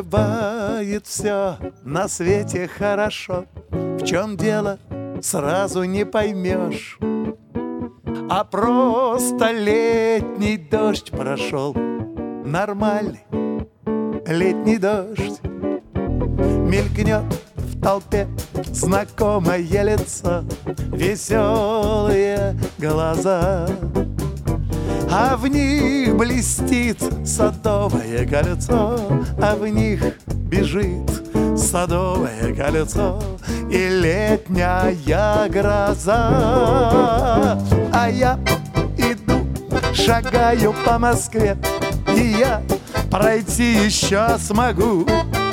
бывает все на свете хорошо. В чем дело, сразу не поймешь. А просто летний дождь прошел, нормальный летний дождь. Мелькнет в толпе знакомое лицо, веселые глаза, а в них блестит садовое кольцо, а в них бежит садовое кольцо и летняя гроза. А я иду, шагаю по Москве, и я пройти еще смогу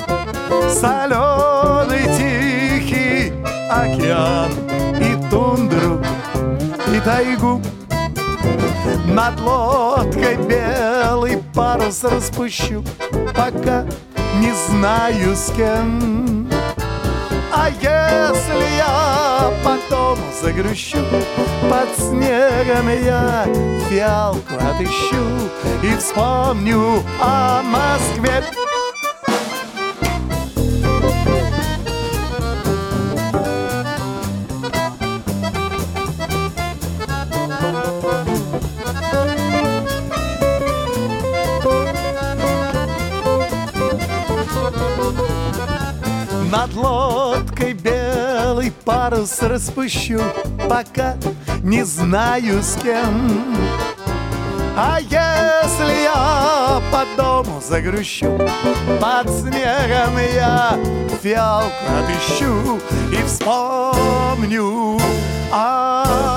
соленый тихий океан и тундру, и тайгу. Над лодкой белый парус распущу, пока не знаю с кем. А если я потом загрущу, под снегом я фиалку отыщу и вспомню о Москве. Над лодкой белый парус распущу, пока не знаю с кем. А если я по дому загрущу, под снегом я фиалку отыщу и вспомню о